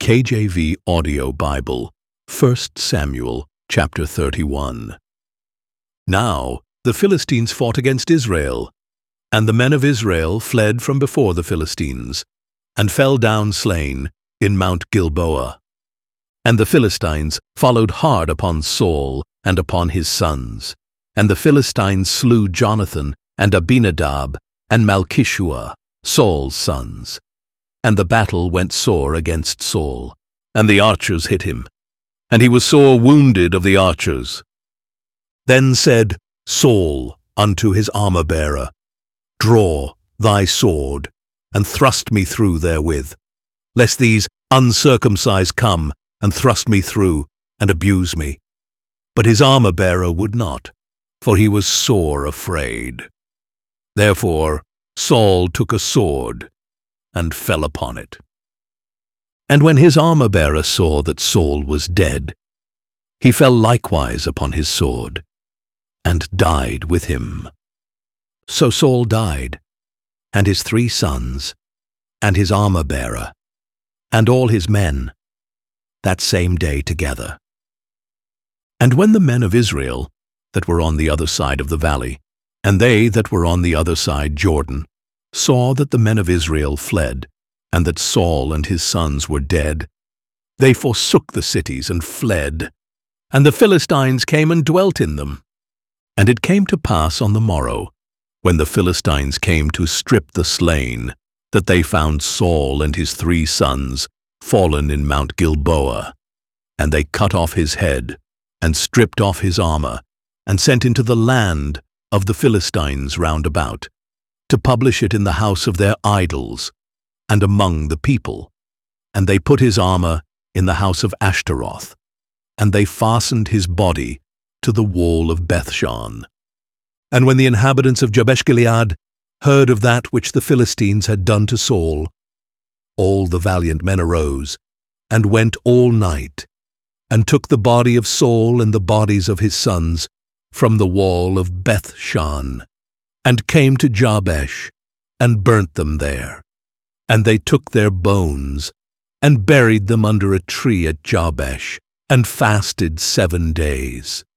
KJV Audio Bible, 1 Samuel chapter 31. Now the Philistines fought against Israel, and the men of Israel fled from before the Philistines, and fell down slain in Mount Gilboa. And the Philistines followed hard upon Saul and upon his sons. And the Philistines slew Jonathan and Abinadab and Malchishua, Saul's sons. And the battle went sore against Saul, and the archers hit him, and he was sore wounded of the archers. Then said Saul unto his armor-bearer, Draw thy sword, and thrust me through therewith, lest these uncircumcised come and thrust me through, and abuse me. But his armor-bearer would not, for he was sore afraid. Therefore Saul took a sword, and fell upon it. And when his armor-bearer saw that Saul was dead, he fell likewise upon his sword, and died with him. So Saul died, and his 3 sons, and his armor-bearer, and all his men, that same day together. And when the men of Israel that were on the other side of the valley, and they that were on the other side Jordan, saw that the men of Israel fled, and that Saul and his sons were dead, they forsook the cities and fled, and the Philistines came and dwelt in them. And it came to pass on the morrow, when the Philistines came to strip the slain, that they found Saul and his 3 sons fallen in Mount Gilboa. And they cut off his head, and stripped off his armor, and sent into the land of the Philistines round about, to publish it in the house of their idols, and among the people. And they put his armor in the house of Ashtaroth, and they fastened his body to the wall of Bethshan. And when the inhabitants of Jabesh-Gilead heard of that which the Philistines had done to Saul, all the valiant men arose, and went all night, and took the body of Saul and the bodies of his sons from the wall of Bethshan, and came to Jabesh, and burnt them there. And they took their bones, and buried them under a tree at Jabesh, and fasted 7 days.